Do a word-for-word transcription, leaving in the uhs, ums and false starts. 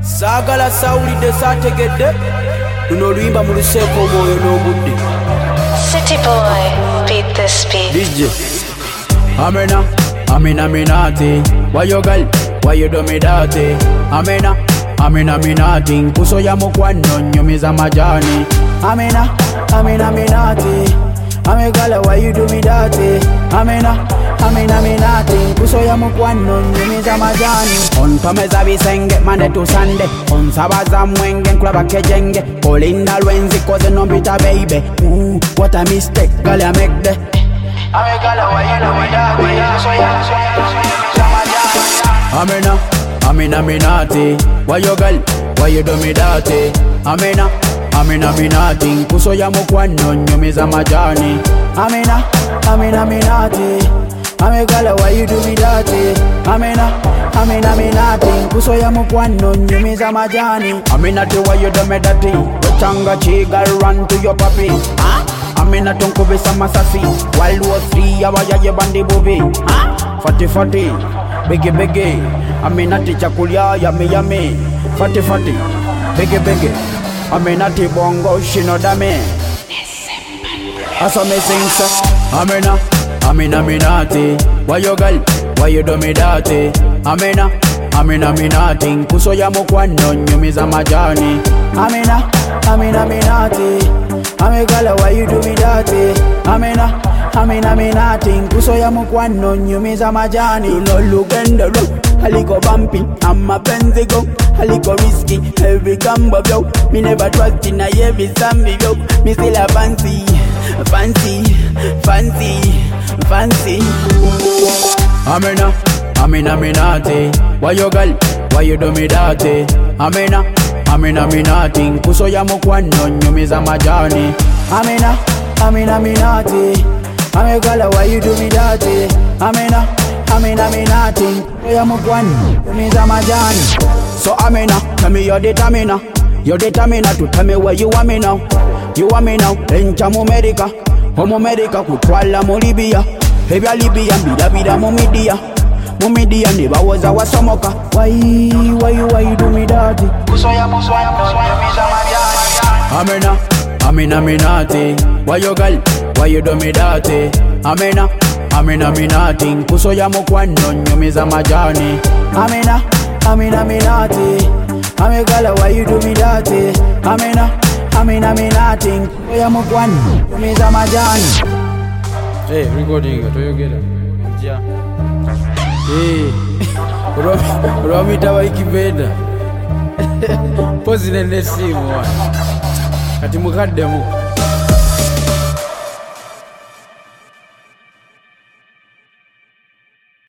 Sagala sawulidde saategedde luno oluyimba mu luseeko omwoyo n'obudde. City boy, beat this beat. D J Amena, Amena Minati. Why you girl, why you do me dirty? Amena, Amena Minati. Nkuso ya mukwano nyumiza majani. Amena, Amena Minati. Ame girl, why you do me dirty? Amena, Amena Minati. Nkuso ya mukwano nyumiza majani. On tomeza bisenge Monday to Sunday. On sabaza mwenge nkulaba kejenge. Kolinda lwenzi koze nombita baby. Ooh, what a mistake, girl I make that. Ame girl, why you do me dirty? Nkuso ya nyumiza majani. Amena, Amena Minati. Why you girl, why you do me dirty? Amena, Amena Minati. Nkuso ya mukwano nyumiza majani. Amena, Amena Minati. Ame girl, why you do me dirty? Amena, Amena Minati. Nkuso ya mukwano nyumiza majani. Aminati, why you do me dirty? Wachanga chi girl, run to your papi. Huh? Aminati nkubisa masasi. World War three abaya ye bandi bubi. Huh? Fati fati, bigi bigi. Aminati chakulia yami yami. Fati fati, bigi bigi. Aminati bongo shino dame. Asa me sing sa. Amena, Amena Minati. Why you girl, why you do me dirty? Amena, Amena Minati. Nkuso ya mukwano nyumiza majani. Amena, Amena Minati. Ame girl, why you do me dirty? Amena, Amena Minati. Nkuso ya mukwano nyumiza majani. Luno lugendo lo, haliko bumpy. Amma penzi go, haliko risky. Every combo yo, me never trust in a every zombie yo. Me still a fancy, fancy, fancy, fancy. Amena, Amena Minati. Why you girl, why you do me dirty? Amena, Amena Minati. Nkuso ya mukwano nyumiza majani. Amena, Amena Minati. Ame girl, why you do me dirty? Amena, Amena Minati. Nkuso ya mukwano nyumiza majani. So Amena, tell me your determiner. Your determiner to tell me where you want me now. You want me now, encha mu America. Homo America kutwala mu Libya. Hebya Libya mbida bida mu media. Mu media neba waza wasomoka. Why, why you, why you do me dirty? Kuso ya muswanya, muswanya miza majani. Amena, Amena Minati. Why you girl, why you do me dirty? Amena, Amena Minati. Kuso ya mukwano nyumiza majani. Amena, Amena Minati. Ame girl, why you do me dirty? Amena, Amena Minati. Kuso ya mukwano nyumiza majani. Hey, recording it. You get it? Yeah. Hey, Romi, Romi tawa ikibenda. Pozi nende simu. Kati mukadde mu.